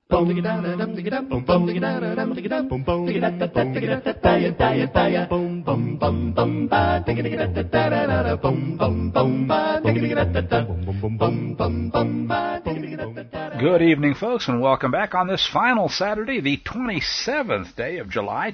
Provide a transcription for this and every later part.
Good evening, folks, and welcome back on this final Saturday, the 27th day of July,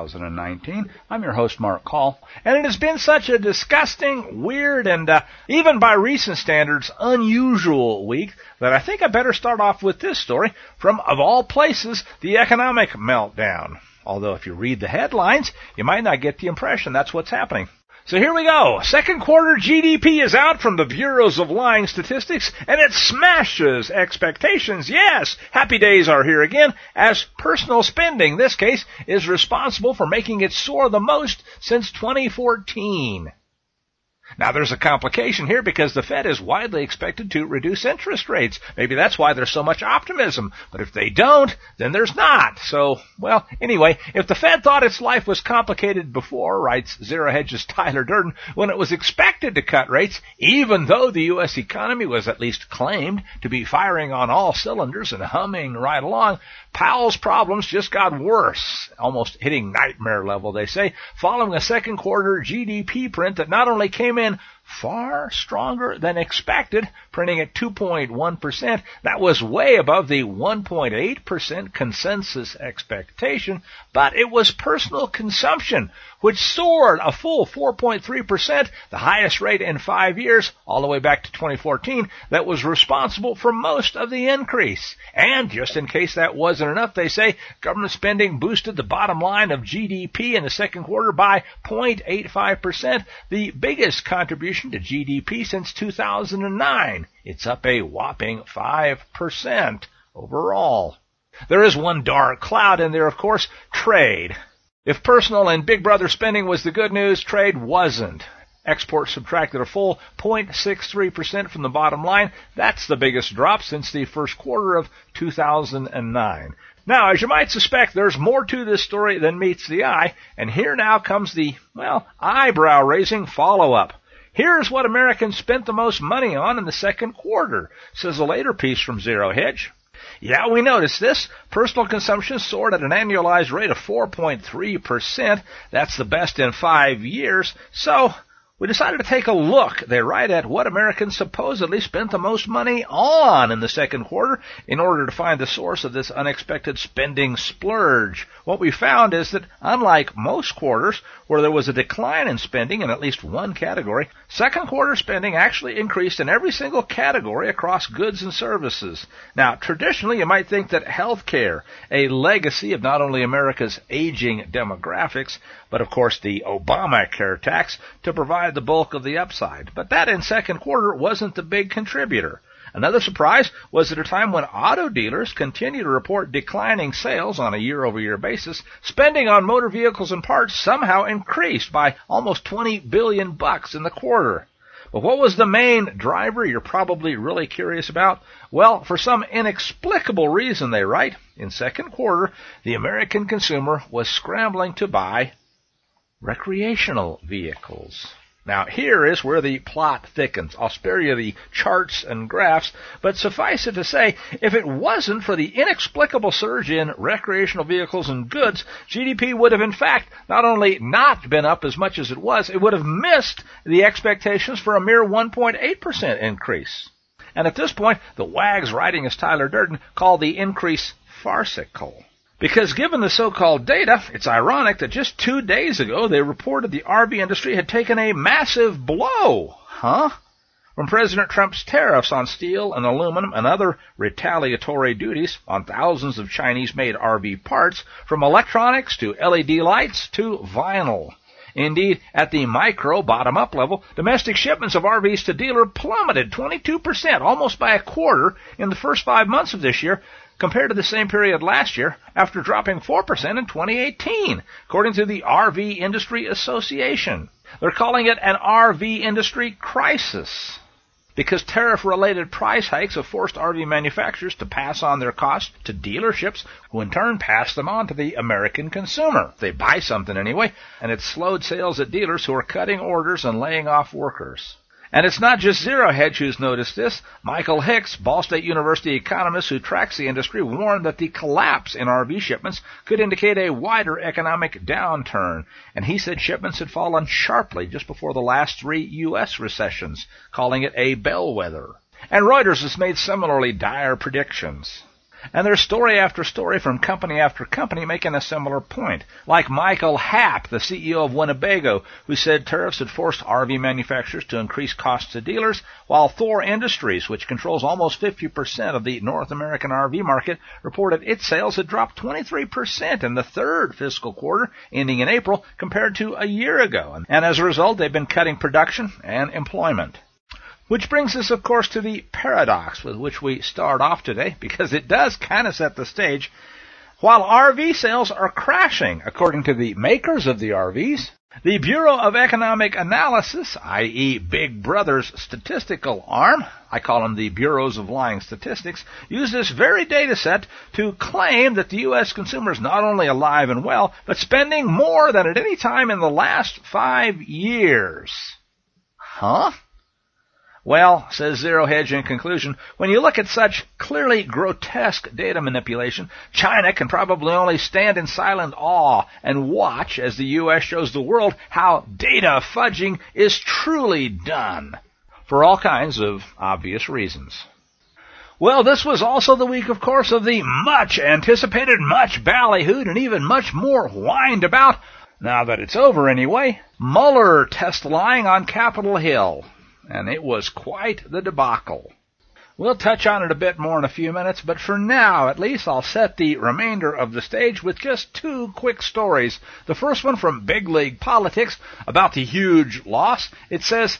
2019. I'm your host, Mark Call, and it has been such a disgusting, weird, and even by recent standards, unusual week that I think I better start off with this story from, of all places, the economic meltdown. Although if you read the headlines, you might not get the impression that's what's happening. So here we go. Second quarter GDP is out from the bureaus of lying statistics, and it smashes expectations. Yes, happy days are here again, as personal spending, this case, is responsible for making it soar the most since 2014. Now, there's a complication here because the Fed is widely expected to reduce interest rates. Maybe that's why there's so much optimism. But if they don't, then there's not. So, well, anyway, if the Fed thought its life was complicated before, writes Zero Hedge's Tyler Durden, when it was expected to cut rates, even though the U.S. economy was at least claimed to be firing on all cylinders and humming right along, Powell's problems just got worse, almost hitting nightmare level, they say, following a second quarter GDP print that not only came in far stronger than expected, printing at 2.1%. That was way above the 1.8% consensus expectation, but it was personal consumption, which soared a full 4.3%, the highest rate in 5 years, all the way back to 2014, that was responsible for most of the increase. And just in case that wasn't enough, they say, government spending boosted the bottom line of GDP in the second quarter by 0.85%, the biggest contribution to GDP since 2009. It's up a whopping 5% overall. There is one dark cloud in there, of course, trade. If personal and Big Brother spending was the good news, trade wasn't. Exports subtracted a full 0.63% from the bottom line. That's the biggest drop since the first quarter of 2009. Now, as you might suspect, there's more to this story than meets the eye, and here now comes the, eyebrow-raising follow-up. Here's what Americans spent the most money on in the second quarter, says a later piece from Zero Hedge. Yeah, we noticed this. Personal consumption soared at an annualized rate of 4.3%. That's the best in 5 years. So, we decided to take a look, they write, at what Americans supposedly spent the most money on in the second quarter in order to find the source of this unexpected spending splurge. What we found is that, unlike most quarters, where there was a decline in spending in at least one category, second quarter spending actually increased in every single category across goods and services. Now, traditionally, you might think that healthcare, a legacy of not only America's aging demographics, but of course the Obamacare tax, to provide the bulk of the upside. But that in second quarter wasn't the big contributor. Another surprise was at a time when auto dealers continue to report declining sales on a year-over-year basis, spending on motor vehicles and parts somehow increased by almost $20 billion in the quarter. But what was the main driver you're probably really curious about? Well, for some inexplicable reason, they write, in second quarter, the American consumer was scrambling to buy recreational vehicles. Now, here is where the plot thickens. I'll spare you the charts and graphs, but suffice it to say, if it wasn't for the inexplicable surge in recreational vehicles and goods, GDP would have, in fact, not only not been up as much as it was, it would have missed the expectations for a mere 1.8% increase. And at this point, the wags writing as Tyler Durden call the increase farcical. Because given the so-called data, it's ironic that just 2 days ago they reported the RV industry had taken a massive blow. From President Trump's tariffs on steel and aluminum and other retaliatory duties on thousands of Chinese-made RV parts, from electronics to LED lights to vinyl. Indeed, at the micro bottom-up level, domestic shipments of RVs to dealer plummeted 22%, almost by a quarter, in the first 5 months of this year, compared to the same period last year, after dropping 4% in 2018, according to the RV Industry Association. They're calling it an RV industry crisis, because tariff-related price hikes have forced RV manufacturers to pass on their costs to dealerships, who in turn pass them on to the American consumer. They buy something anyway, and it's slowed sales at dealers who are cutting orders and laying off workers. And it's not just Zero Hedge who's noticed this. Michael Hicks, Ball State University economist who tracks the industry, warned that the collapse in RV shipments could indicate a wider economic downturn. And he said shipments had fallen sharply just before the last 3 U.S. recessions, calling it a bellwether. And Reuters has made similarly dire predictions. And there's story after story from company after company making a similar point, like Michael Happ, the CEO of Winnebago, who said tariffs had forced RV manufacturers to increase costs to dealers, while Thor Industries, which controls almost 50% of the North American RV market, reported its sales had dropped 23% in the third fiscal quarter, ending in April, compared to a year ago. And as a result, they've been cutting production and employment. Which brings us, of course, to the paradox with which we start off today, because it does kind of set the stage. While RV sales are crashing, according to the makers of the RVs, the Bureau of Economic Analysis, i.e. Big Brother's statistical arm, I call them the Bureaus of Lying Statistics, use this very data set to claim that the U.S. consumer is not only alive and well, but spending more than at any time in the last 5 years. Huh? Well, says Zero Hedge in conclusion, when you look at such clearly grotesque data manipulation, China can probably only stand in silent awe and watch as the U.S. shows the world how data fudging is truly done, for all kinds of obvious reasons. Well, this was also the week, of course, of the much anticipated, much ballyhooed, and even much more whined about, now that it's over anyway, Mueller testifying on Capitol Hill. And it was quite the debacle. We'll touch on it a bit more in a few minutes, but for now, at least, I'll set the remainder of the stage with just 2 quick stories. The first one from Big League Politics about the huge loss. It says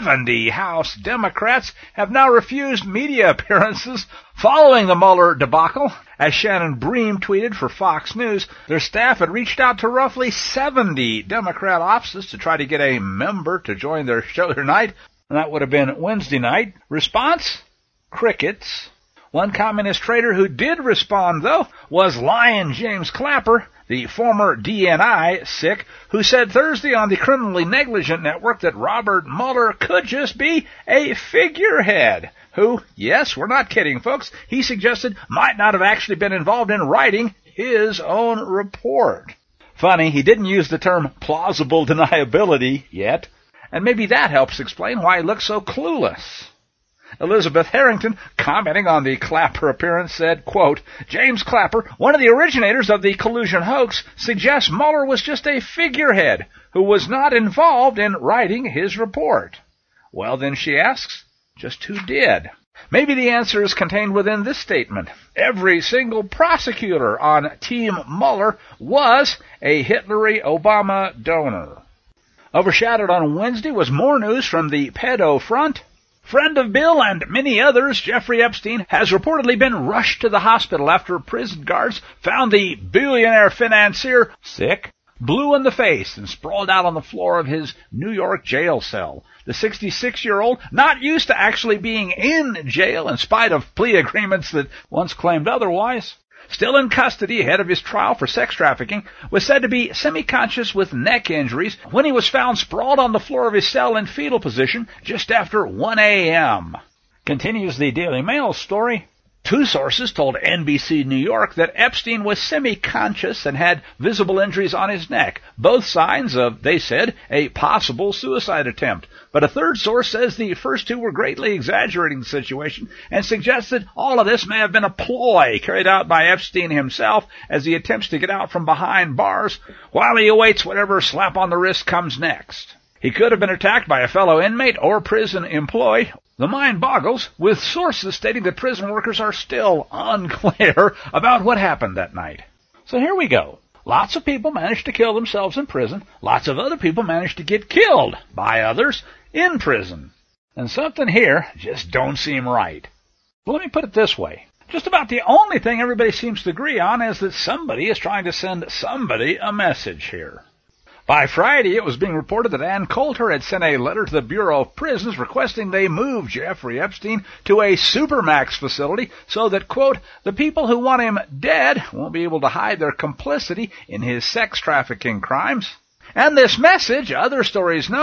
70 House Democrats have now refused media appearances following the Mueller debacle. As Shannon Bream tweeted for Fox News, their staff had reached out to roughly 70 Democrat offices to try to get a member to join their show tonight. And that would have been Wednesday night. Response? Crickets. One communist trader who did respond, though, was Lion James Clapper, the former DNI sick, who said Thursday on the Criminally Negligent Network that Robert Mueller could just be a figurehead, who, yes, we're not kidding, folks, he suggested might not have actually been involved in writing his own report. Funny, he didn't use the term plausible deniability yet. And maybe that helps explain why he looks so clueless. Elizabeth Harrington, commenting on the Clapper appearance, said, quote, James Clapper, one of the originators of the collusion hoax, suggests Mueller was just a figurehead who was not involved in writing his report. Well, then, she asks, just who did? Maybe the answer is contained within this statement. Every single prosecutor on Team Mueller was a Hitlery Obama donor. Overshadowed on Wednesday was more news from the pedo front. Friend of Bill and many others, Jeffrey Epstein, has reportedly been rushed to the hospital after prison guards found the billionaire financier sick, blue in the face, and sprawled out on the floor of his New York jail cell. The 66-year-old, not used to actually being in jail in spite of plea agreements that once claimed otherwise, still in custody ahead of his trial for sex trafficking, was said to be semi-conscious with neck injuries when he was found sprawled on the floor of his cell in fetal position just after 1 a.m. Continues the Daily Mail story. 2 sources told NBC New York that Epstein was semi-conscious and had visible injuries on his neck, both signs of, they said, a possible suicide attempt. But a third source says the first 2 were greatly exaggerating the situation and suggested all of this may have been a ploy carried out by Epstein himself as he attempts to get out from behind bars while he awaits whatever slap on the wrist comes next. He could have been attacked by a fellow inmate or prison employee. The mind boggles, with sources stating that prison workers are still unclear about what happened that night. So here we go. Lots of people managed to kill themselves in prison. Lots of other people managed to get killed by others in prison. And something here just don't seem right. Well, let me put it this way. Just about the only thing everybody seems to agree on is that somebody is trying to send somebody a message here. By Friday, it was being reported that Ann Coulter had sent a letter to the Bureau of Prisons requesting they move Jeffrey Epstein to a Supermax facility so that, quote, the people who want him dead won't be able to hide their complicity in his sex trafficking crimes. And this message, other stories note,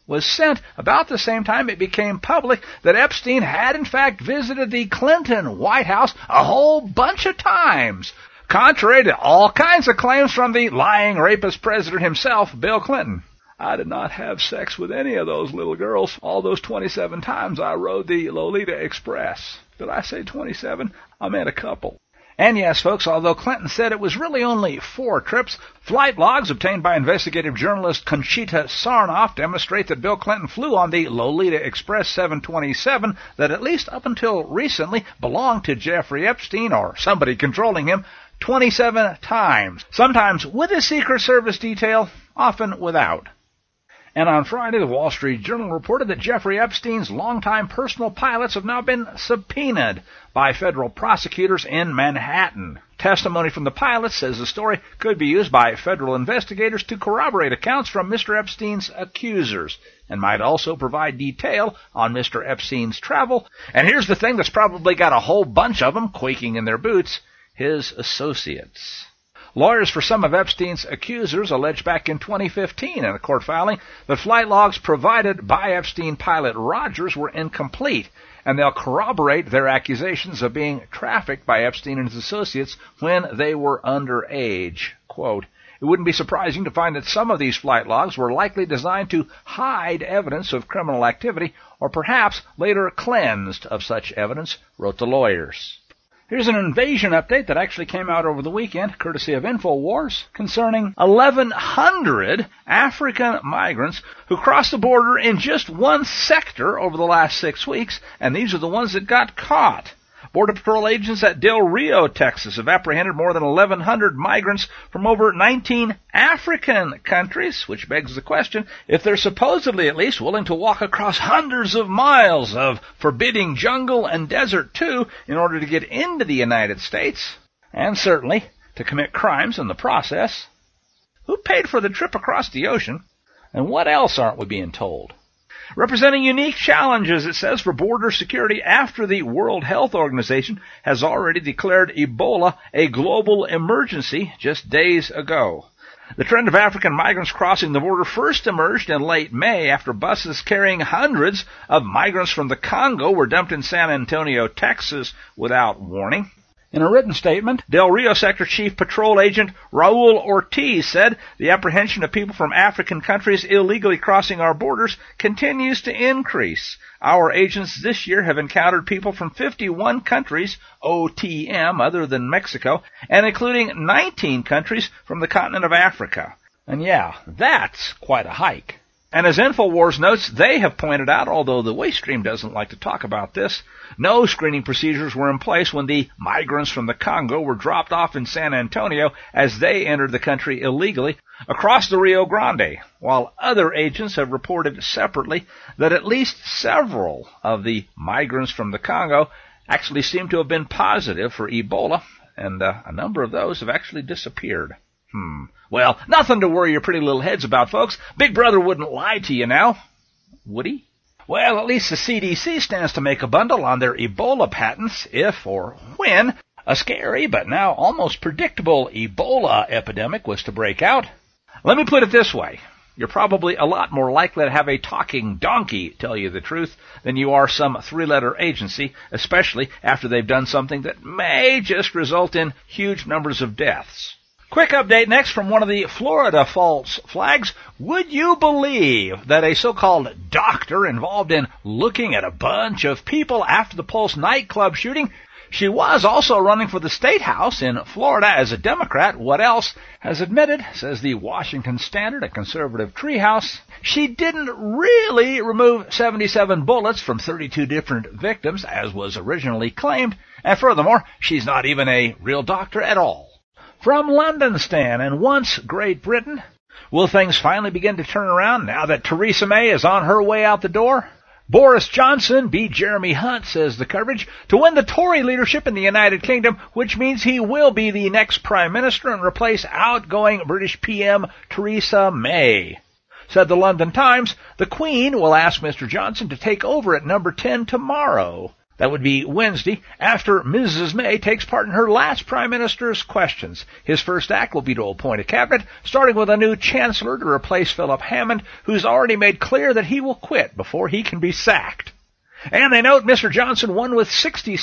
was sent about the same time it became public that Epstein had in fact visited the Clinton White House a whole bunch of times, contrary to all kinds of claims from the lying rapist president himself, Bill Clinton. I did not have sex with any of those little girls all those 27 times I rode the Lolita Express. Did I say 27? I meant a couple. And yes, folks, although Clinton said it was really only 4 trips, flight logs obtained by investigative journalist Conchita Sarnoff demonstrate that Bill Clinton flew on the Lolita Express 727 that at least up until recently belonged to Jeffrey Epstein or somebody controlling him 27 times, sometimes with a Secret Service detail, often without. And on Friday, the Wall Street Journal reported that Jeffrey Epstein's longtime personal pilots have now been subpoenaed by federal prosecutors in Manhattan. Testimony from the pilots says the story could be used by federal investigators to corroborate accounts from Mr. Epstein's accusers, and might also provide detail on Mr. Epstein's travel. And here's the thing that's probably got a whole bunch of them quaking in their boots: his associates. Lawyers for some of Epstein's accusers alleged back in 2015 in a court filing that flight logs provided by Epstein pilot Rogers were incomplete, and they'll corroborate their accusations of being trafficked by Epstein and his associates when they were underage. Quote, "It wouldn't be surprising to find that some of these flight logs were likely designed to hide evidence of criminal activity, or perhaps later cleansed of such evidence," wrote the lawyers. Here's an invasion update that actually came out over the weekend, courtesy of InfoWars, concerning 1,100 African migrants who crossed the border in just one sector over the last 6 weeks, and these are the ones that got caught. Border Patrol agents at Del Rio, Texas, have apprehended more than 1,100 migrants from over 19 African countries, which begs the question if they're supposedly at least willing to walk across hundreds of miles of forbidding jungle and desert, too, in order to get into the United States, and certainly to commit crimes in the process. Who paid for the trip across the ocean? And what else aren't we being told? Representing unique challenges, it says, for border security after the World Health Organization has already declared Ebola a global emergency just days ago. The trend of African migrants crossing the border first emerged in late May after buses carrying hundreds of migrants from the Congo were dumped in San Antonio, Texas, without warning. In a written statement, Del Rio Sector Chief Patrol Agent Raul Ortiz said the apprehension of people from African countries illegally crossing our borders continues to increase. Our agents this year have encountered people from 51 countries, OTM, other than Mexico, and including 19 countries from the continent of Africa. And yeah, that's quite a hike. And as InfoWars notes, they have pointed out, although the waste stream doesn't like to talk about this, no screening procedures were in place when the migrants from the Congo were dropped off in San Antonio as they entered the country illegally across the Rio Grande, while other agents have reported separately that at least several of the migrants from the Congo actually seem to have been positive for Ebola, and a number of those have actually disappeared. Well, nothing to worry your pretty little heads about, folks. Big Brother wouldn't lie to you now, would he? Well, at least the CDC stands to make a bundle on their Ebola patents if or when a scary but now almost predictable Ebola epidemic was to break out. Let me put it this way. You're probably a lot more likely to have a talking donkey tell you the truth than you are some 3-letter agency, especially after they've done something that may just result in huge numbers of deaths. Quick update next from one of the Florida false flags. Would you believe that a so-called doctor involved in looking at a bunch of people after the Pulse nightclub shooting, she was also running for the State House in Florida as a Democrat, what else, has admitted, says the Washington Standard, a conservative treehouse, she didn't really remove 77 bullets from 32 different victims, as was originally claimed, and furthermore, she's not even a real doctor at all. From London, Stan, and once Great Britain, will things finally begin to turn around now that Theresa May is on her way out the door? Boris Johnson beat Jeremy Hunt, says the coverage, to win the Tory leadership in the United Kingdom, which means he will be the next Prime Minister and replace outgoing British PM Theresa May. Said the London Times, the Queen will ask Mr. Johnson to take over at number 10 tomorrow. That would be Wednesday, after Mrs. May takes part in her last Prime Minister's questions. His first act will be to appoint a cabinet, starting with a new Chancellor to replace Philip Hammond, who's already made clear that he will quit before he can be sacked. And they note Mr. Johnson won with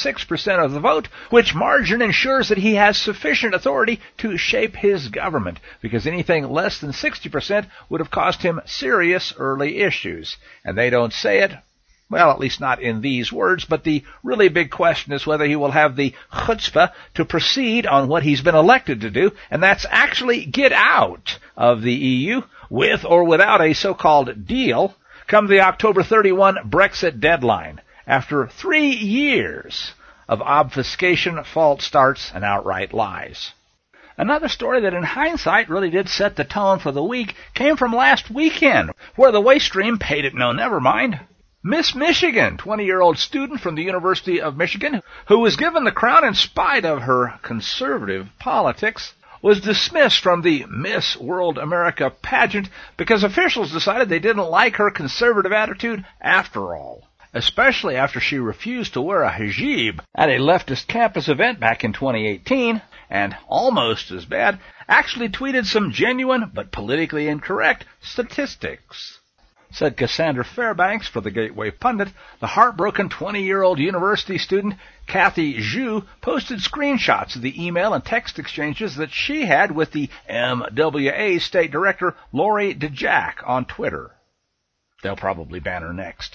66% of the vote, which margin ensures that he has sufficient authority to shape his government, because anything less than 60% would have cost him serious early issues. And they don't say it, well, at least not in these words, but the really big question is whether he will have the chutzpah to proceed on what he's been elected to do, and that's actually get out of the EU, with or without a so-called deal, come the October 31 Brexit deadline, after 3 years of obfuscation, false starts, and outright lies. Another story that in hindsight really did set the tone for the week came from last weekend, where the waste stream paid it no never mind. Miss Michigan, 20-year-old student from the University of Michigan, who was given the crown in spite of her conservative politics, was dismissed from the Miss World America pageant because officials decided they didn't like her conservative attitude after all, especially after she refused to wear a hijab at a leftist campus event back in 2018, and almost as bad, actually tweeted some genuine but politically incorrect statistics. Said Cassandra Fairbanks for the Gateway Pundit, the heartbroken 20-year-old university student Kathy Zhu posted screenshots of the email and text exchanges that she had with the MWA State Director Lori DeJack on Twitter. They'll probably ban her next.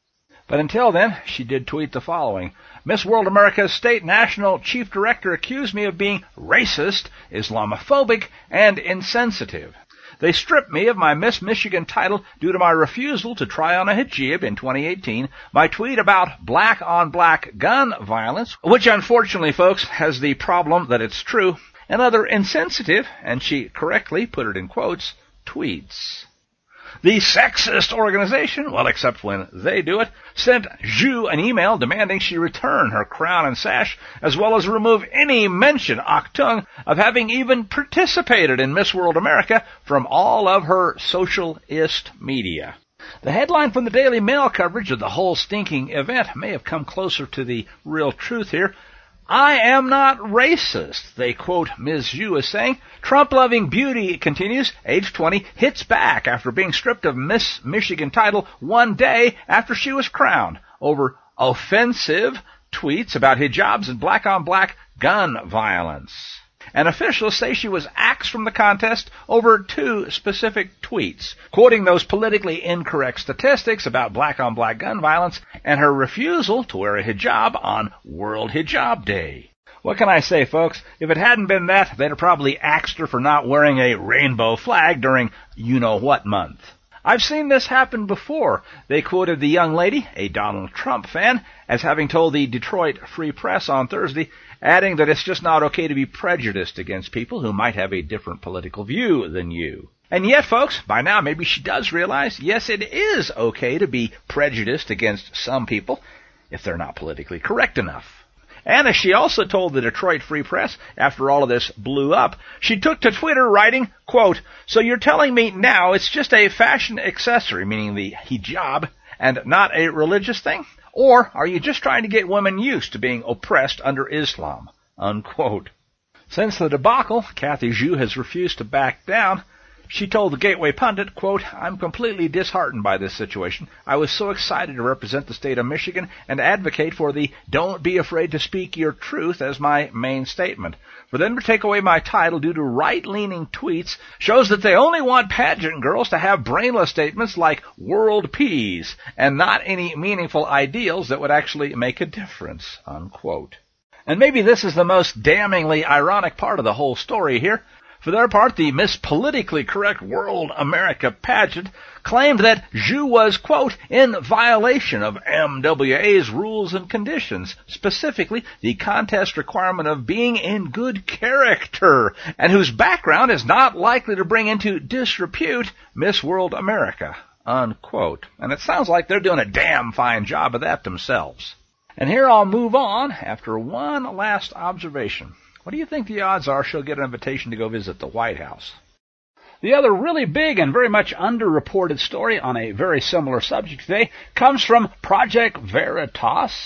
But until then, she did tweet the following. Miss World America's State National Chief Director accused me of being racist, Islamophobic, and insensitive. They stripped me of my Miss Michigan title due to my refusal to try on a hijab in 2018, my tweet about black-on-black gun violence, which unfortunately, folks, has the problem that it's true, and other insensitive, and she correctly put it in quotes, tweets. The sexist organization, well, except when they do it, sent Zhu an email demanding she return her crown and sash, as well as remove any mention, Achtung, of having even participated in Miss World America from all of her socialist media. The headline from the Daily Mail coverage of the whole stinking event may have come closer to the real truth here. I am not racist, they quote Ms. Zhu as saying. Trump-loving beauty, it continues, age 20, hits back after being stripped of Miss Michigan title 1 day after she was crowned over offensive tweets about hijabs and black-on-black gun violence. And officials say she was axed from the contest over 2 specific tweets, quoting those politically incorrect statistics about black-on-black gun violence and her refusal to wear a hijab on World Hijab Day. What can I say, folks? If it hadn't been that, they'd have probably axed her for not wearing a rainbow flag during you-know-what month. I've seen this happen before. They quoted the young lady, a Donald Trump fan, as having told the Detroit Free Press on Thursday, adding that it's just not okay to be prejudiced against people who might have a different political view than you. And yet, folks, by now maybe she does realize, yes, it is okay to be prejudiced against some people if they're not politically correct enough. And as she also told the Detroit Free Press, after all of this blew up, she took to Twitter writing, quote, so you're telling me now it's just a fashion accessory, meaning the hijab, and not a religious thing? Or are you just trying to get women used to being oppressed under Islam? Unquote. Since the debacle, Kathy Zhu has refused to back down. She told the Gateway Pundit, quote, I'm completely disheartened by this situation. I was so excited to represent the state of Michigan and advocate for the don't be afraid to speak your truth as my main statement. For them to take away my title due to right-leaning tweets shows that they only want pageant girls to have brainless statements like world peace and not any meaningful ideals that would actually make a difference, unquote. And maybe this is the most damningly ironic part of the whole story here. For their part, the Miss Politically Correct World America pageant claimed that Zhu was, quote, in violation of MWA's rules and conditions, specifically the contest requirement of being in good character, and whose background is not likely to bring into disrepute Miss World America, unquote. And it sounds like they're doing a damn fine job of that themselves. And here I'll move on after one last observation. What do you think the odds are she'll get an invitation to go visit the White House? The other really big and very much underreported story on a very similar subject today comes from Project Veritas,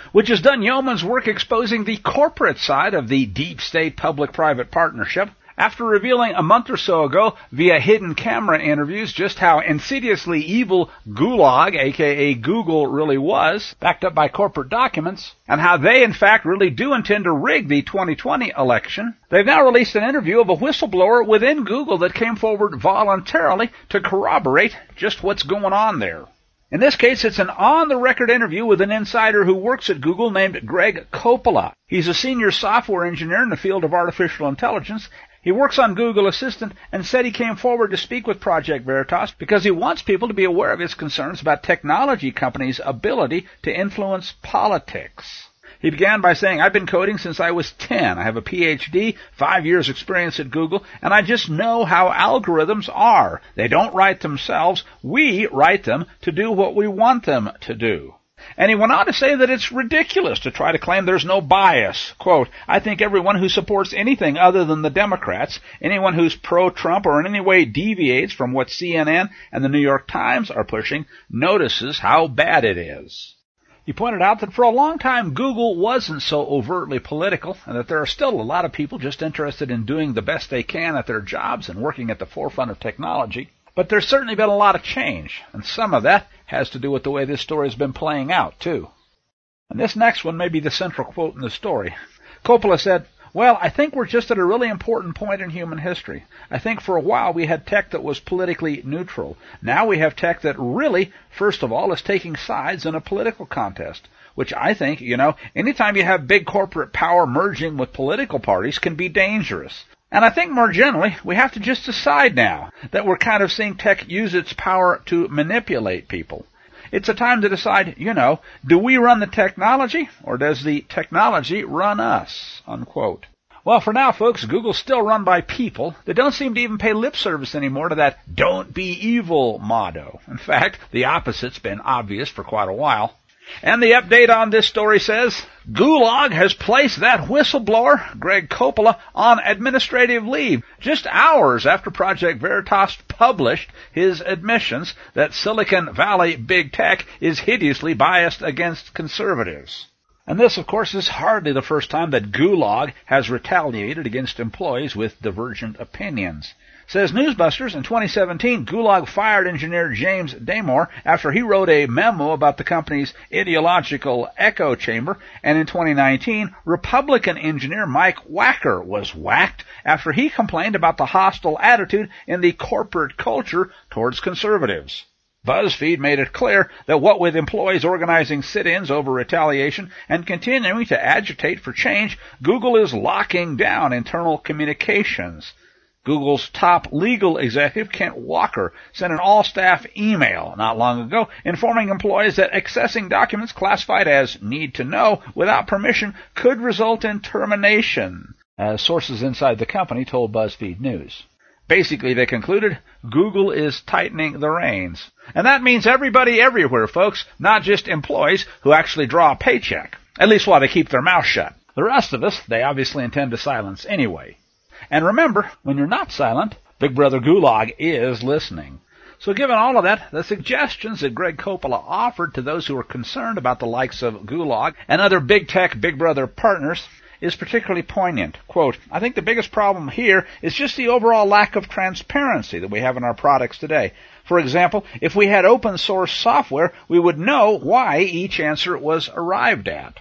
which has done yeoman's work exposing the corporate side of the deep state public-private partnership, after revealing a month or so ago via hidden camera interviews just how insidiously evil Gulag, aka Google, really was, backed up by corporate documents, and how they in fact really do intend to rig the 2020 election. They've now released an interview of a whistleblower within Google that came forward voluntarily to corroborate just what's going on there. In this case, it's an on-the-record interview with an insider who works at Google named Greg Coppola. He's a senior software engineer in the field of artificial intelligence. He works on Google Assistant and said he came forward to speak with Project Veritas because he wants people to be aware of his concerns about technology companies' ability to influence politics. He began by saying, "I've been coding since I was 10. I have a PhD, 5 years experience at Google, and I just know how algorithms are. They don't write themselves. We write them to do what we want them to do." And he went on to say that it's ridiculous to try to claim there's no bias. Quote, "I think everyone who supports anything other than the Democrats, anyone who's pro-Trump or in any way deviates from what CNN and the New York Times are pushing, notices how bad it is." He pointed out that for a long time Google wasn't so overtly political, and that there are still a lot of people just interested in doing the best they can at their jobs and working at the forefront of technology. But there's certainly been a lot of change, and some of that has to do with the way this story has been playing out, too. And this next one may be the central quote in the story. Coppola said, "Well, I think we're just at a really important point in human history. I think for a while we had tech that was politically neutral. Now we have tech that really, first of all, is taking sides in a political contest, which I think, anytime you have big corporate power merging with political parties can be dangerous. And I think more generally, we have to just decide now that we're kind of seeing tech use its power to manipulate people. It's a time to decide, do we run the technology or does the technology run us?" Unquote. Well, for now, folks, Google's still run by people that don't seem to even pay lip service anymore to that "don't be evil" motto. In fact, the opposite's been obvious for quite a while. And the update on this story says, Gulag has placed that whistleblower, Greg Coppola, on administrative leave just hours after Project Veritas published his admissions that Silicon Valley big tech is hideously biased against conservatives. And this, of course, is hardly the first time that Gulag has retaliated against employees with divergent opinions. Says Newsbusters, in 2017, Gulag fired engineer James Damore after he wrote a memo about the company's ideological echo chamber, and in 2019, Republican engineer Mike Wacker was whacked after he complained about the hostile attitude in the corporate culture towards conservatives. BuzzFeed made it clear that what with employees organizing sit-ins over retaliation and continuing to agitate for change, Google is locking down internal communications. Google's top legal executive, Kent Walker, sent an all-staff email not long ago informing employees that accessing documents classified as need to know without permission could result in termination, as sources inside the company told BuzzFeed News. Basically, they concluded, Google is tightening the reins. And that means everybody everywhere, folks, not just employees who actually draw a paycheck, at least while they keep their mouth shut. The rest of us, they obviously intend to silence anyway. And remember, when you're not silent, Big Brother Gulag is listening. So given all of that, the suggestions that Greg Coppola offered to those who are concerned about the likes of Gulag and other big tech Big Brother partners is particularly poignant. Quote, "I think the biggest problem here is just the overall lack of transparency that we have in our products today. For example, if we had open source software, we would know why each answer was arrived at."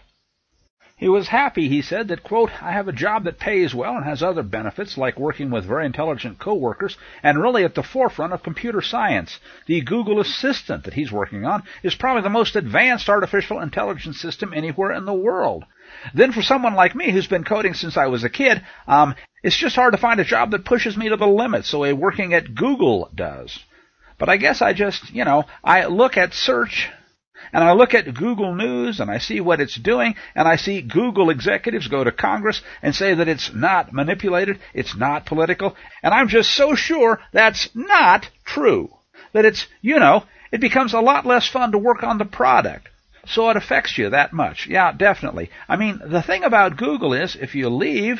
He was happy, he said, that, quote, "I have a job that pays well and has other benefits like working with very intelligent coworkers and really at the forefront of computer science. The Google Assistant that he's working on is probably the most advanced artificial intelligence system anywhere in the world. Then for someone like me who's been coding since I was a kid, it's just hard to find a job that pushes me to the limit, so working at Google does. But I guess I just, I look at search, and I look at Google News, and I see what it's doing, and I see Google executives go to Congress and say that it's not manipulated, it's not political, and I'm just so sure that's not true. That it's, it becomes a lot less fun to work on the product. So it affects you that much. Yeah, definitely. I mean, the thing about Google is, if you leave,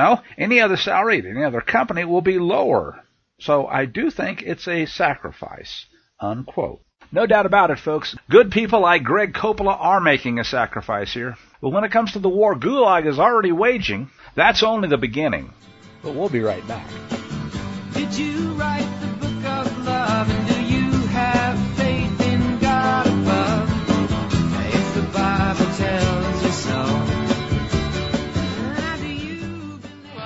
any other salary at any other company will be lower. So I do think it's a sacrifice." Unquote. No doubt about it, folks. Good people like Greg Coppola are making a sacrifice here. But when it comes to the war Gulag is already waging, that's only the beginning. But we'll be right back. Did you write the book of love, and do you have faith in God above? If the Bible tells you so, do you believe?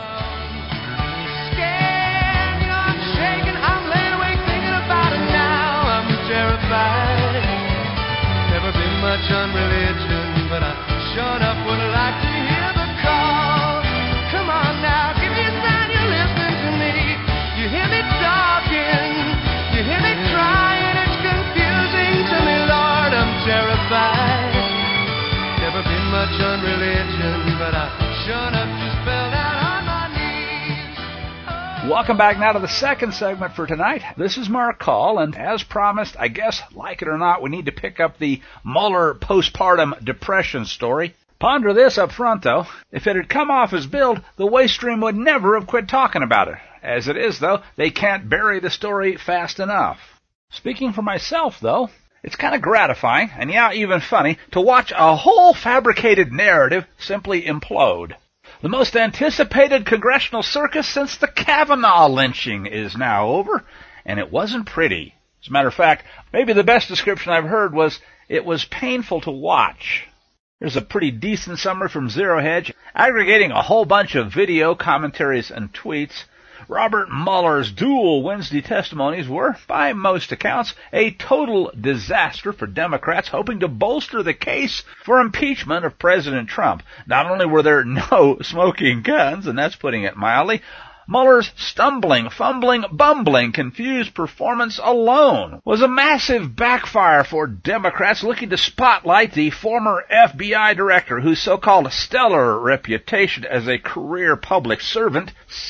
Scared, I'm shaking, I'm laying awake thinking about it now. I'm terrified. Never been much on religion, but I sure enough would like to hear the call. Come on now, give me a sign you're listening to me. You hear me talking, you hear me crying, it's confusing to me, Lord, I'm terrified. Never been much on religion, but I sure enough just fell down on my knees. Oh. Welcome back now to the second segment for tonight. This is Mark Call, and as promised, I guess, like it or not, we need to pick up the Mueller postpartum depression story. Ponder this up front, though. If it had come off as billed, the waste stream would never have quit talking about it. As it is, though, they can't bury the story fast enough. Speaking for myself, though, it's kind of gratifying, and yeah, even funny, to watch a whole fabricated narrative simply implode. The most anticipated congressional circus since the Kavanaugh lynching is now over, and it wasn't pretty. As a matter of fact, maybe the best description I've heard was, it was painful to watch. Here's a pretty decent summary from Zero Hedge, aggregating a whole bunch of video, commentaries, and tweets. Robert Mueller's dual Wednesday testimonies were, by most accounts, a total disaster for Democrats hoping to bolster the case for impeachment of President Trump. Not only were there no smoking guns, and that's putting it mildly, Mueller's stumbling, fumbling, bumbling, confused performance alone was a massive backfire for Democrats looking to spotlight the former FBI director whose so-called stellar reputation as a career public servant,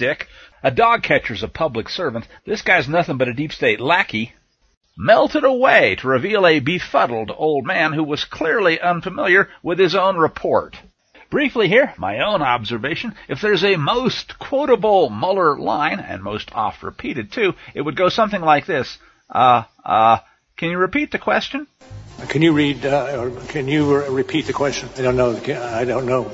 a dog catcher's a public servant, this guy's nothing but a deep state lackey, melted away to reveal a befuddled old man who was clearly unfamiliar with his own report. Briefly here, my own observation, if there's a most quotable Mueller line, and most oft-repeated too, it would go something like this. Can you repeat the question? Can you read, or can you repeat the question? I don't know.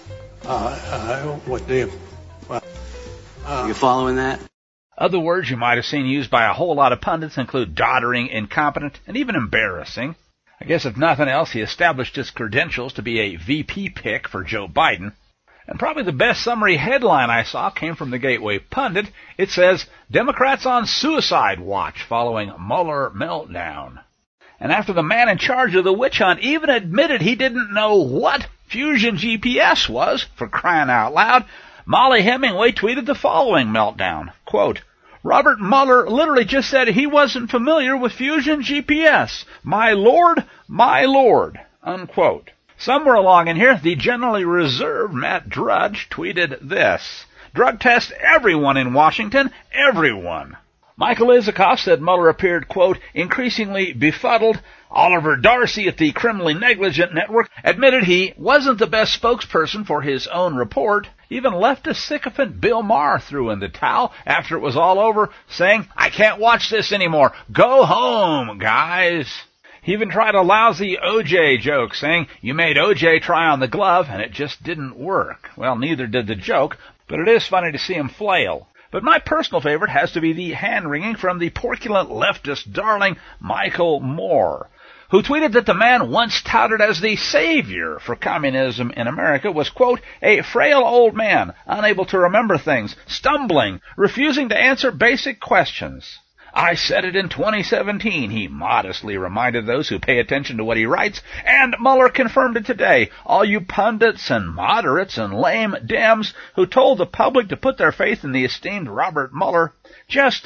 You following that? Other words you might have seen used by a whole lot of pundits include doddering, incompetent, and even embarrassing. I guess if nothing else, he established his credentials to be a VP pick for Joe Biden. And probably the best summary headline I saw came from the Gateway Pundit. It says, Democrats on suicide watch following Mueller meltdown. And after the man in charge of the witch hunt even admitted he didn't know what Fusion GPS was, for crying out loud, Molly Hemingway tweeted the following meltdown, quote, Robert Mueller literally just said he wasn't familiar with Fusion GPS. My lord, unquote. Somewhere along in here, the generally reserved Matt Drudge tweeted this. Drug test everyone in Washington, everyone. Michael Isikoff said Mueller appeared, quote, increasingly befuddled. Oliver Darcy at the Criminally Negligent Network admitted he wasn't the best spokesperson for his own report. Even leftist sycophant Bill Maher threw in the towel after it was all over, saying, I can't watch this anymore. Go home, guys. He even tried a lousy OJ joke, saying, you made OJ try on the glove, and it just didn't work. Well, neither did the joke, but it is funny to see him flail. But my personal favorite has to be the hand-wringing from the porculent leftist darling Michael Moore, who tweeted that the man once touted as the savior for communism in America was, quote, a frail old man, unable to remember things, stumbling, refusing to answer basic questions. I said it in 2017, he modestly reminded those who pay attention to what he writes, and Mueller confirmed it today. All you pundits and moderates and lame Dems who told the public to put their faith in the esteemed Robert Mueller, just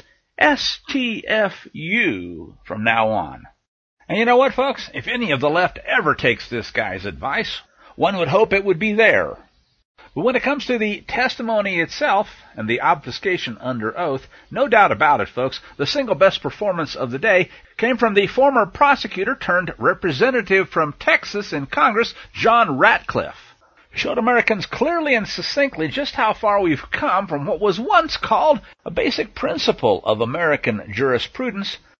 STFU from now on. And you know what, folks? If any of the left ever takes this guy's advice, one would hope it would be there. But when it comes to the testimony itself and the obfuscation under oath, no doubt about it, folks, the single best performance of the day came from the former prosecutor turned representative from Texas in Congress, John Ratcliffe. Showed Americans clearly and succinctly just how far we've come from what was once called a basic principle of American jurisprudence,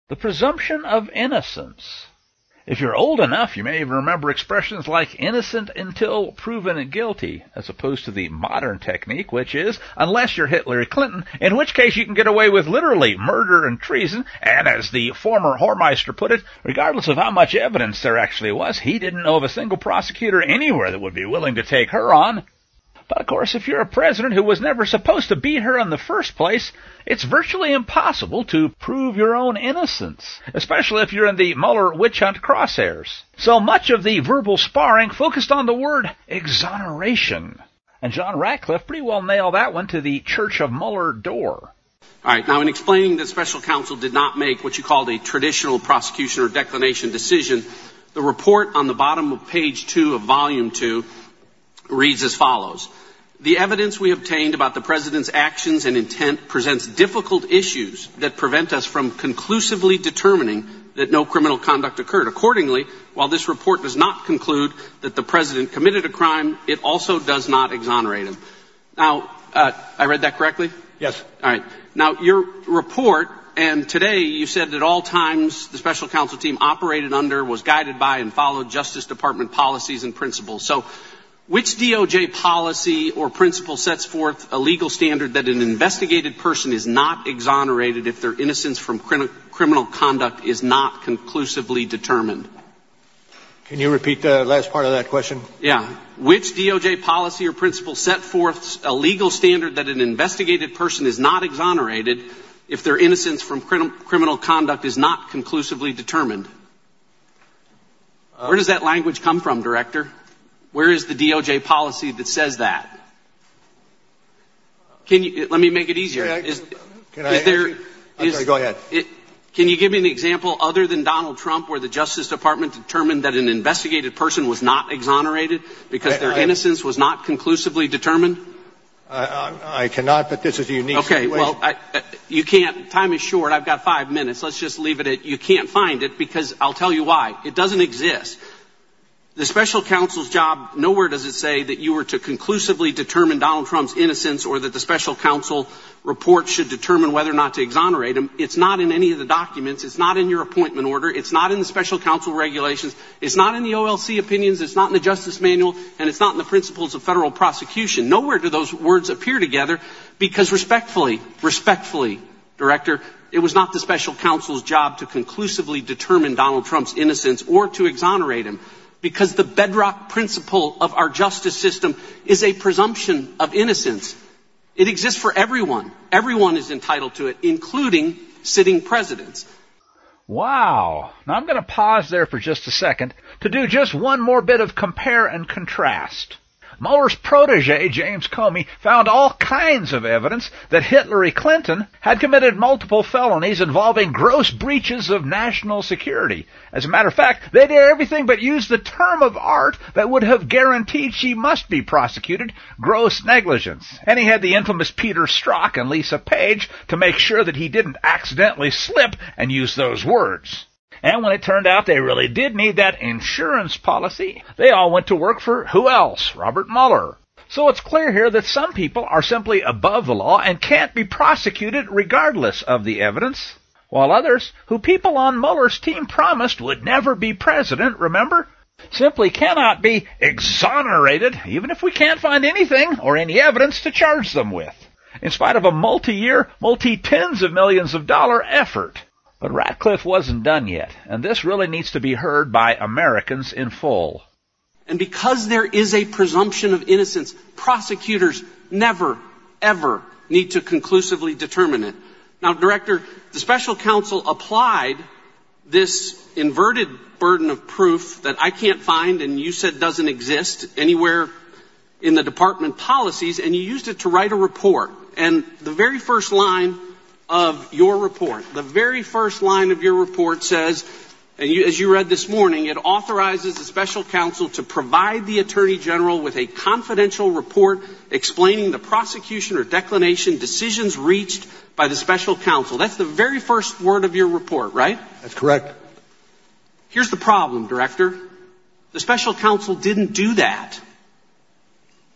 The presumption of innocence. If you're old enough, you may even remember expressions like innocent until proven guilty, as opposed to the modern technique, which is, unless you're Hillary Clinton, in which case you can get away with literally murder and treason, and as the former Whoremeister put it, regardless of how much evidence there actually was, he didn't know of a single prosecutor anywhere that would be willing to take her on. But of course, if you're a president who was never supposed to beat her in the first place, it's virtually impossible to prove your own innocence, especially if you're in the Mueller witch hunt crosshairs. So much of the verbal sparring focused on the word exoneration. And John Ratcliffe pretty well nailed that one to the Church of Mueller door. All right. Now, in explaining that special counsel did not make what you called a traditional prosecution or declination decision, the report on the bottom of page 2 of volume 2 reads as follows. The evidence we obtained about the President's actions and intent presents difficult issues that prevent us from conclusively determining that no criminal conduct occurred. Accordingly, while this report does not conclude that the President committed a crime, it also does not exonerate him. Now, I read that correctly? Yes. All right. Now, your report, and today you said at all times the special counsel team operated under, was guided by, and followed Justice Department policies and principles. So, which DOJ policy or principle sets forth a legal standard that an investigated person is not exonerated if their innocence from criminal conduct is not conclusively determined? Can you repeat the last part of that question? Yeah. Which DOJ policy or principle set forth a legal standard that an investigated person is not exonerated if their innocence from criminal conduct is not conclusively determined? Where does that language come from, Director? Where is the DOJ policy that says that? Let me make it easier. Go ahead. Can you give me an example other than Donald Trump where the Justice Department determined that an investigated person was not exonerated because their innocence was not conclusively determined? I cannot, but this is a unique situation. Okay, well, you can't. Time is short. I've got 5 minutes. Let's just leave it at you can't find it because I'll tell you why. It doesn't exist. The special counsel's job, nowhere does it say that you were to conclusively determine Donald Trump's innocence or that the special counsel report should determine whether or not to exonerate him. It's not in any of the documents. It's not in your appointment order. It's not in the special counsel regulations. It's not in the OLC opinions. It's not in the Justice Manual. And it's not in the principles of federal prosecution. Nowhere do those words appear together because respectfully, Director, it was not the special counsel's job to conclusively determine Donald Trump's innocence or to exonerate him. Because the bedrock principle of our justice system is a presumption of innocence. It exists for everyone. Everyone is entitled to it, including sitting presidents. Wow. Now I'm going to pause there for just a second to do just one more bit of compare and contrast. Mueller's protege, James Comey, found all kinds of evidence that Hillary Clinton had committed multiple felonies involving gross breaches of national security. As a matter of fact, they did everything but use the term of art that would have guaranteed she must be prosecuted, gross negligence. And he had the infamous Peter Strzok and Lisa Page to make sure that he didn't accidentally slip and use those words. And when it turned out they really did need that insurance policy, they all went to work for who else? Robert Mueller. So it's clear here that some people are simply above the law and can't be prosecuted regardless of the evidence, while others, who people on Mueller's team promised would never be president, remember, simply cannot be exonerated, even if we can't find anything or any evidence to charge them with, in spite of a multi-year, multi-tens of millions of dollar effort. But Ratcliffe wasn't done yet, and this really needs to be heard by Americans in full. And because there is a presumption of innocence, prosecutors never, ever need to conclusively determine it. Now, Director, the special counsel applied this inverted burden of proof that I can't find and you said doesn't exist anywhere in the department policies, and you used it to write a report. And the very first line of your report, says, and as you read this morning, it authorizes the special counsel to provide the Attorney General with a confidential report explaining the prosecution or declination decisions reached by the special counsel. That's the very first word of your report, right? That's correct. Here's the problem, Director. The special counsel didn't do that.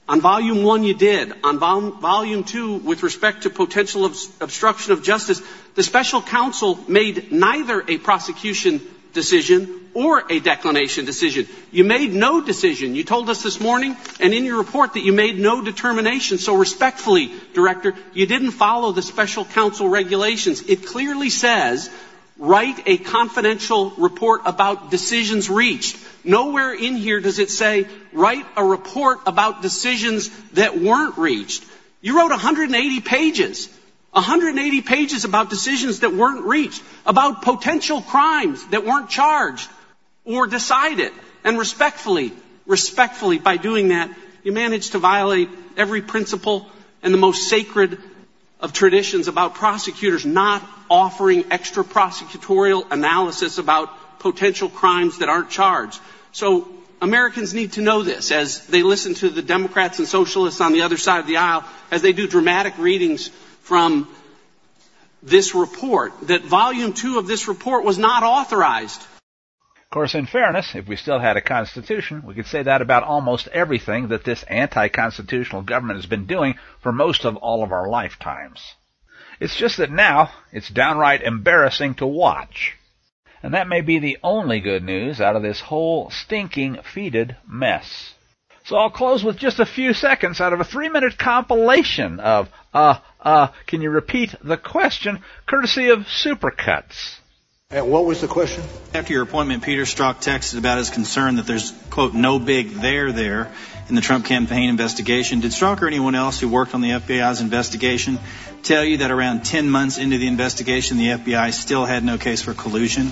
On volume 1, you did. On volume 2, with respect to potential obstruction of justice, the special counsel made neither a prosecution decision or a declination decision. You made no decision. You told us this morning and in your report that you made no determination. So respectfully, Director, you didn't follow the special counsel regulations. It clearly says, write a confidential report about decisions reached. Nowhere in here does it say, write a report about decisions that weren't reached. You wrote 180 pages. 180 pages about decisions that weren't reached, about potential crimes that weren't charged or decided. And respectfully, by doing that, you managed to violate every principle and the most sacred of traditions about prosecutors not offering extra prosecutorial analysis about potential crimes that aren't charged. So Americans need to know this as they listen to the Democrats and socialists on the other side of the aisle, as they do dramatic readings from this report, that volume 2 of this report was not authorized. Of course, in fairness, if we still had a constitution, we could say that about almost everything that this anti-constitutional government has been doing for most of all of our lifetimes. It's just that now it's downright embarrassing to watch. And that may be the only good news out of this whole stinking, fetid mess. So I'll close with just a few seconds out of a 3-minute compilation of, can you repeat the question, courtesy of Supercuts. And what was the question? After your appointment, Peter Strzok texted about his concern that there's, quote, no big there in the Trump campaign investigation. Did Strzok or anyone else who worked on the FBI's investigation tell you that around 10 months into the investigation, the FBI still had no case for collusion?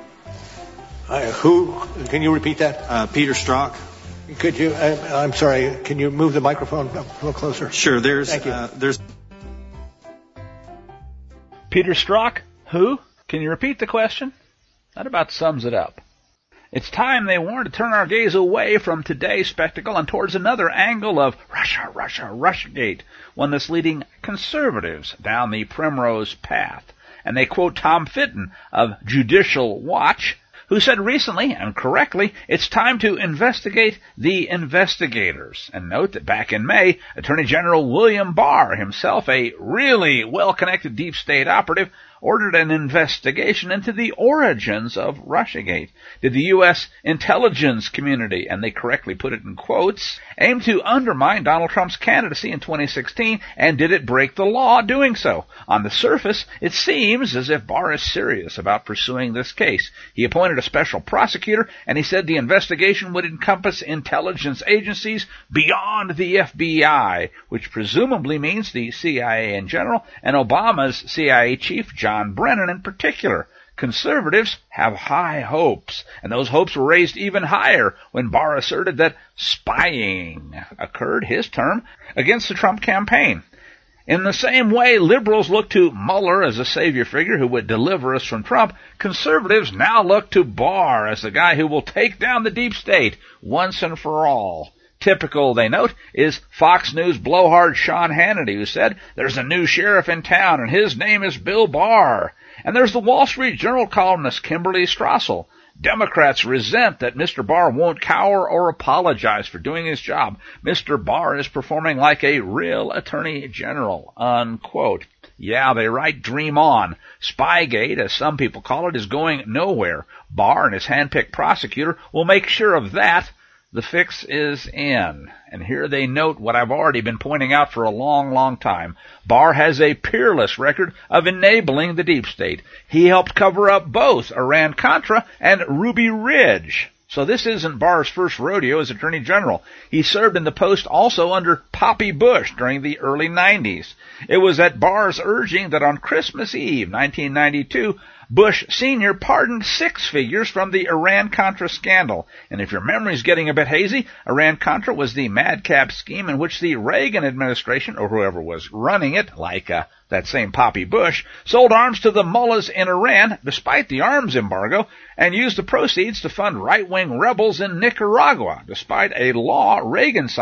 Who? Can you repeat that? Peter Strzok. Could you? I'm sorry. Can you move the microphone a little closer? Sure. Thank you. There's Peter Strzok? Who? Can you repeat the question? That about sums it up. It's time, they warned, to turn our gaze away from today's spectacle and towards another angle of Russiagate, one that's leading conservatives down the primrose path. And they quote Tom Fitton of Judicial Watch, who said recently, and correctly, it's time to investigate the investigators. And note that back in May, Attorney General William Barr, himself a really well-connected deep state operative, ordered an investigation into the origins of Russiagate. Did the U.S. intelligence community, and they correctly put it in quotes, aim to undermine Donald Trump's candidacy in 2016, and did it break the law doing so? On the surface, it seems as if Barr is serious about pursuing this case. He appointed a special prosecutor, and he said the investigation would encompass intelligence agencies beyond the FBI, which presumably means the CIA in general, and Obama's CIA chief, John Brennan, in particular. Conservatives have high hopes, and those hopes were raised even higher when Barr asserted that spying occurred, his term, against the Trump campaign. In the same way liberals look to Mueller as a savior figure who would deliver us from Trump, conservatives now look to Barr as the guy who will take down the deep state once and for all. Typical, they note, is Fox News blowhard Sean Hannity, who said, there's a new sheriff in town and his name is Bill Barr. And there's the Wall Street Journal columnist Kimberly Strassel. Democrats resent that Mr. Barr won't cower or apologize for doing his job. Mr. Barr is performing like a real attorney general, unquote. Yeah, they write dream on. Spygate, as some people call it, is going nowhere. Barr and his hand-picked prosecutor will make sure of that. The fix is in. And here they note what I've already been pointing out for a long, long time. Barr has a peerless record of enabling the deep state. He helped cover up both Iran-Contra and Ruby Ridge. So this isn't Barr's first rodeo as Attorney General. He served in the post also under Poppy Bush during the early 90s. It was at Barr's urging that on Christmas Eve, 1992, Bush Sr. pardoned six figures from the Iran-Contra scandal. And if your memory's getting a bit hazy, Iran-Contra was the madcap scheme in which the Reagan administration, or whoever was running it, like that same Poppy Bush, sold arms to the mullahs in Iran, despite the arms embargo, and used the proceeds to fund right-wing rebels in Nicaragua, despite a law Reagan signed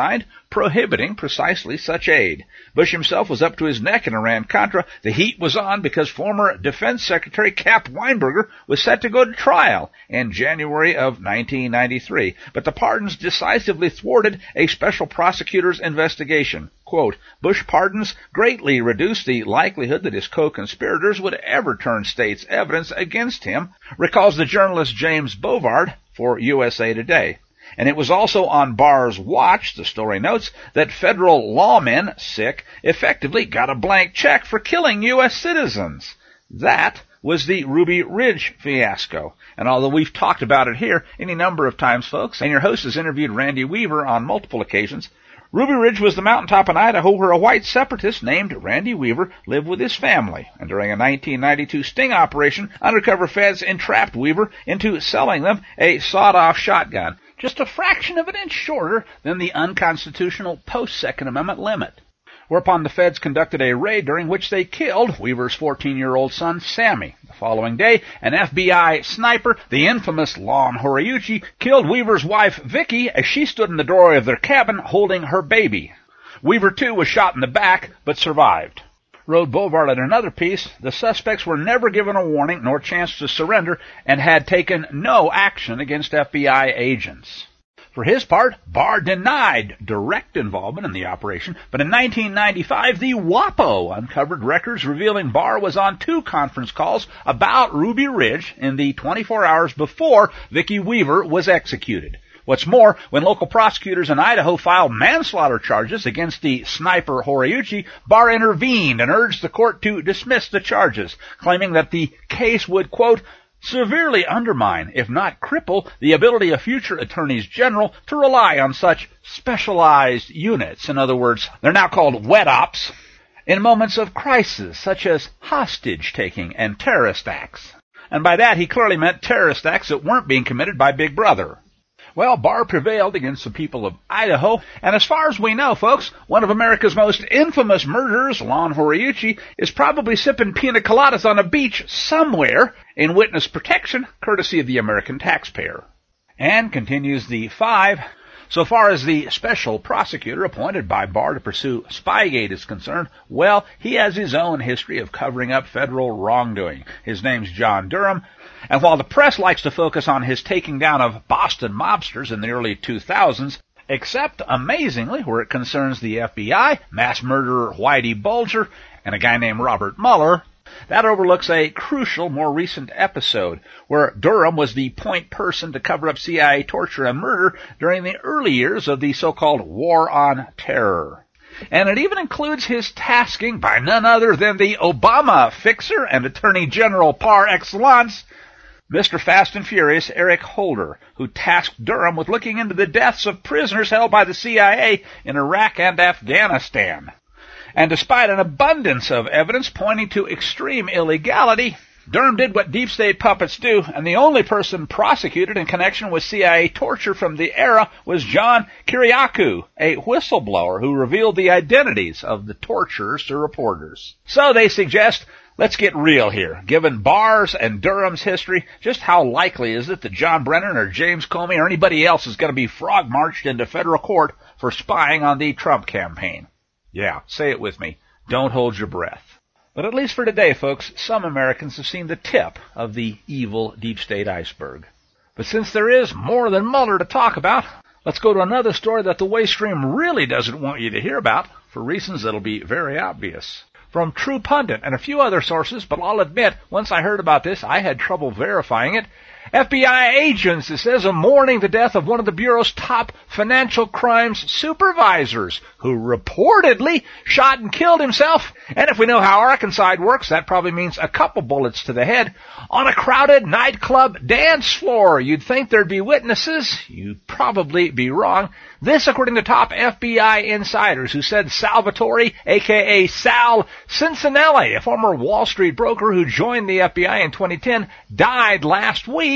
prohibiting precisely such aid. Bush himself was up to his neck in Iran-Contra. The heat was on because former Defense Secretary Cap Weinberger was set to go to trial in January of 1993, but the pardons decisively thwarted a special prosecutor's investigation. Quote, Bush pardons greatly reduced the likelihood that his co-conspirators would ever turn state's evidence against him, recalls the journalist James Bovard for USA Today. And it was also on Barr's watch, the story notes, that federal lawmen, sick, effectively got a blank check for killing U.S. citizens. That was the Ruby Ridge fiasco. And although we've talked about it here any number of times, folks, and your host has interviewed Randy Weaver on multiple occasions, Ruby Ridge was the mountaintop in Idaho where a white separatist named Randy Weaver lived with his family. And during a 1992 sting operation, undercover feds entrapped Weaver into selling them a sawed-off shotgun, just a fraction of an inch shorter than the unconstitutional post-Second Amendment limit. Whereupon the feds conducted a raid during which they killed Weaver's 14-year-old son, Sammy. The following day, an FBI sniper, the infamous Lon Horiuchi, killed Weaver's wife, Vicky, as she stood in the doorway of their cabin holding her baby. Weaver, too, was shot in the back, but survived. Wrote Bovard in another piece, the suspects were never given a warning nor chance to surrender and had taken no action against FBI agents. For his part, Barr denied direct involvement in the operation, but in 1995, the WAPO uncovered records revealing Barr was on 2 conference calls about Ruby Ridge in the 24 hours before Vicky Weaver was executed. What's more, when local prosecutors in Idaho filed manslaughter charges against the sniper Horiuchi, Barr intervened and urged the court to dismiss the charges, claiming that the case would, quote, severely undermine, if not cripple, the ability of future attorneys general to rely on such specialized units. In other words, they're now called wet ops, in moments of crisis, such as hostage-taking and terrorist acts. And by that, he clearly meant terrorist acts that weren't being committed by Big Brother. Well, Barr prevailed against the people of Idaho, and as far as we know, folks, one of America's most infamous murderers, Lon Horiuchi, is probably sipping pina coladas on a beach somewhere in witness protection, courtesy of the American taxpayer. And continues the 5, so far as the special prosecutor appointed by Barr to pursue Spygate is concerned, well, he has his own history of covering up federal wrongdoing. His name's John Durham. And while the press likes to focus on his taking down of Boston mobsters in the early 2000s, except, amazingly, where it concerns the FBI, mass murderer Whitey Bulger, and a guy named Robert Mueller, that overlooks a crucial, more recent episode where Durham was the point person to cover up CIA torture and murder during the early years of the so-called War on Terror. And it even includes his tasking by none other than the Obama fixer and Attorney General par excellence, Mr. Fast and Furious Eric Holder, who tasked Durham with looking into the deaths of prisoners held by the CIA in Iraq and Afghanistan. And despite an abundance of evidence pointing to extreme illegality, Durham did what deep state puppets do, and the only person prosecuted in connection with CIA torture from the era was John Kiriakou, a whistleblower who revealed the identities of the torturers to reporters. So they suggest, let's get real here. Given Barr's and Durham's history, just how likely is it that John Brennan or James Comey or anybody else is going to be frog-marched into federal court for spying on the Trump campaign? Yeah, say it with me. Don't hold your breath. But at least for today, folks, some Americans have seen the tip of the evil deep state iceberg. But since there is more than Mueller to talk about, let's go to another story that the waste stream really doesn't want you to hear about, for reasons that'll be very obvious. From True Pundit and a few other sources, but I'll admit, once I heard about this, I had trouble verifying it. FBI agents, it says, are mourning the death of one of the Bureau's top financial crimes supervisors, who reportedly shot and killed himself. And if we know how Arkansas works, that probably means a couple bullets to the head on a crowded nightclub dance floor. You'd think there'd be witnesses. You'd probably be wrong. This, according to top FBI insiders, who said Salvatore, a.k.a. Sal Cincinnelli, a former Wall Street broker who joined the FBI in 2010, died last week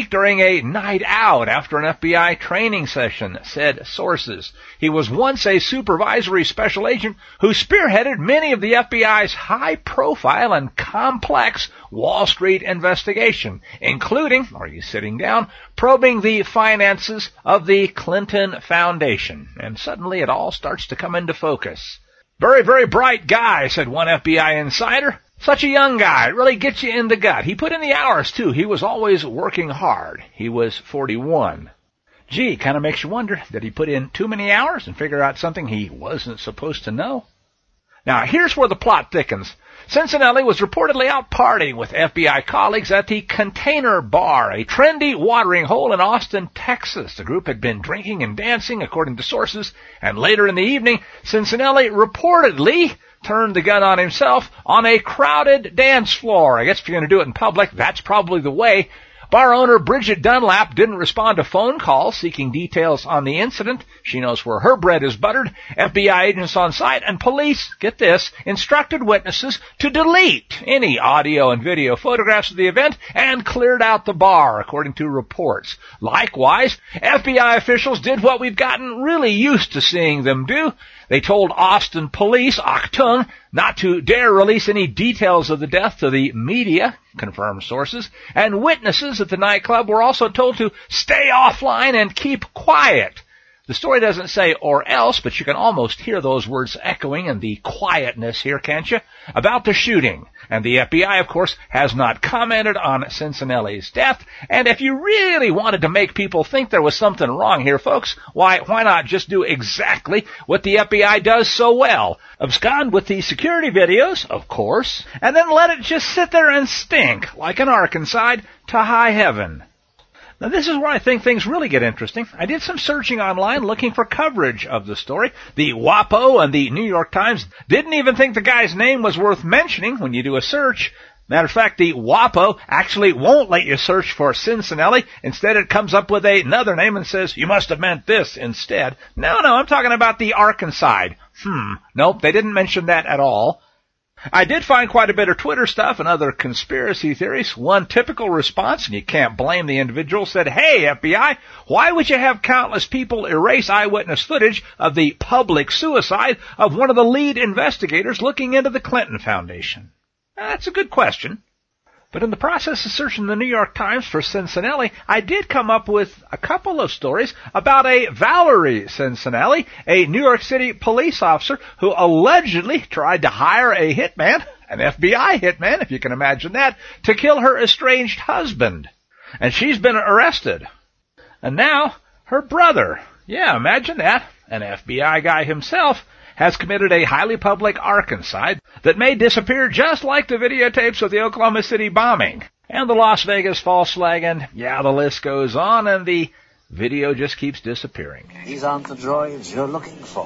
week during a night out after an FBI training session, said sources. He was once a supervisory special agent who spearheaded many of the FBI's high-profile and complex Wall Street investigation, including, are you sitting down, probing the finances of the Clinton Foundation. And suddenly it all starts to come into focus. Very, very bright guy, said one FBI insider. Such a young guy. It really gets you in the gut. He put in the hours, too. He was always working hard. He was 41. Gee, kind of makes you wonder, did he put in too many hours and figure out something he wasn't supposed to know? Now, here's where the plot thickens. Cincinnati was reportedly out partying with FBI colleagues at the Container Bar, a trendy watering hole in Austin, Texas. The group had been drinking and dancing, according to sources, and later in the evening, Cincinnati reportedly turned the gun on himself on a crowded dance floor. I guess if you're going to do it in public, that's probably the way. Bar owner Bridget Dunlap didn't respond to phone calls seeking details on the incident. She knows where her bread is buttered. FBI agents on site and police, get this, instructed witnesses to delete any audio and video photographs of the event and cleared out the bar, according to reports. Likewise, FBI officials did what we've gotten really used to seeing them do. They told Austin police, Achtung, not to dare release any details of the death to the media, confirmed sources, and witnesses at the nightclub were also told to stay offline and keep quiet. The story doesn't say or else, but you can almost hear those words echoing in the quietness here, can't you? About the shooting. And the FBI, of course, has not commented on Cincinnati's death. And if you really wanted to make people think there was something wrong here, folks, why not just do exactly what the FBI does so well? Abscond with the security videos, of course, and then let it just sit there and stink like an Arkanside to high heaven. Now, this is where I think things really get interesting. I did some searching online looking for coverage of the story. The WAPO and the New York Times didn't even think the guy's name was worth mentioning when you do a search. Matter of fact, the WAPO actually won't let you search for Cincinnati. Instead, it comes up with another name and says, you must have meant this instead. No, I'm talking about the Arkanside. Nope, they didn't mention that at all. I did find quite a bit of Twitter stuff and other conspiracy theories. One typical response, and you can't blame the individual, said, hey, FBI, why would you have countless people erase eyewitness footage of the public suicide of one of the lead investigators looking into the Clinton Foundation? That's a good question. But in the process of searching the New York Times for Cincinnati, I did come up with a couple of stories about a Valerie Cincinnati, a New York City police officer who allegedly tried to hire a hitman, an FBI hitman, if you can imagine that, to kill her estranged husband. And she's been arrested. And now, her brother, imagine that, an FBI guy himself, has committed a highly public Arkanside that may disappear just like the videotapes of the Oklahoma City bombing and the Las Vegas false flag, and the list goes on, and the video just keeps disappearing. These aren't the droids you're looking for.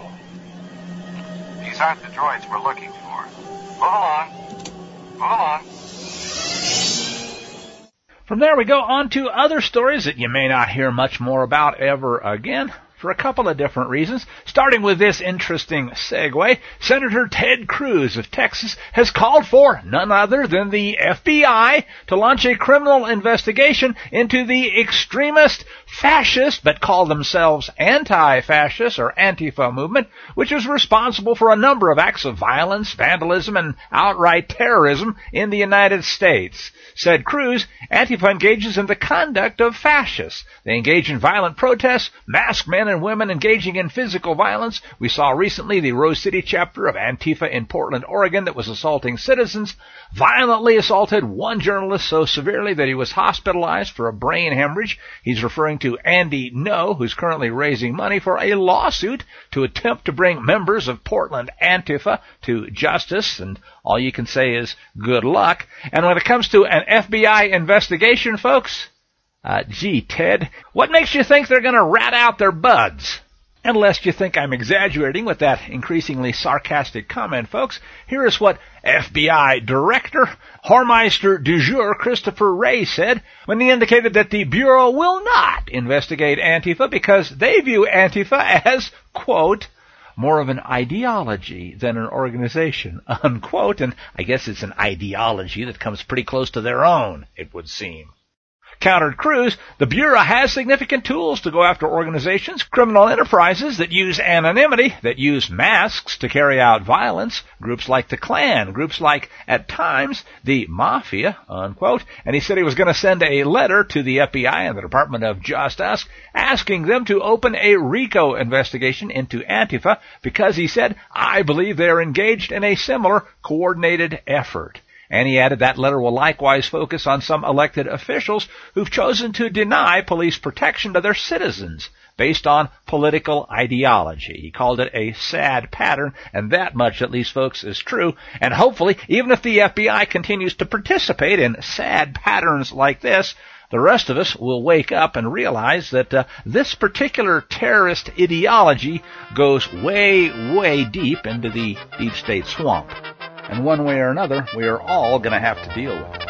These aren't the droids we're looking for. Move along. Move along. From there we go on to other stories that you may not hear much more about ever again, for a couple of different reasons. Starting with this interesting segue, Senator Ted Cruz of Texas has called for none other than the FBI to launch a criminal investigation into the extremist, fascist, but call themselves anti-fascist or Antifa movement, which is responsible for a number of acts of violence, vandalism, and outright terrorism in the United States. Said Cruz, Antifa engages in the conduct of fascists. They engage in violent protests, masked men and women engaging in physical violence. We saw recently the Rose City chapter of Antifa in Portland, Oregon that was assaulting citizens, violently assaulted one journalist so severely that he was hospitalized for a brain hemorrhage. He's referring to Andy No, who's currently raising money for a lawsuit to attempt to bring members of Portland Antifa to justice, and all you can say is good luck. And when it comes to an FBI investigation, folks, gee, Ted, what makes you think they're going to rat out their buds? And lest you think I'm exaggerating with that increasingly sarcastic comment, folks, here is what FBI Director, Whoremeister du jour Christopher Wray said when he indicated that the Bureau will not investigate Antifa because they view Antifa as, quote, more of an ideology than an organization, unquote, and I guess it's an ideology that comes pretty close to their own, it would seem. countered Cruz, the Bureau has significant tools to go after organizations, criminal enterprises that use anonymity, that use masks to carry out violence, groups like the Klan, groups like, at times, the Mafia, unquote. And he said he was going to send a letter to the FBI and the Department of Justice asking them to open a RICO investigation into Antifa because he said, I believe they are engaged in a similar coordinated effort. And he added that letter will likewise focus on some elected officials who've chosen to deny police protection to their citizens based on political ideology. He called it a sad pattern, and that much, at least, folks, is true. And hopefully, even if the FBI continues to participate in sad patterns like this, the rest of us will wake up and realize that this particular terrorist ideology goes way, way deep into the deep state swamp. And one way or another, we are all going to have to deal with it.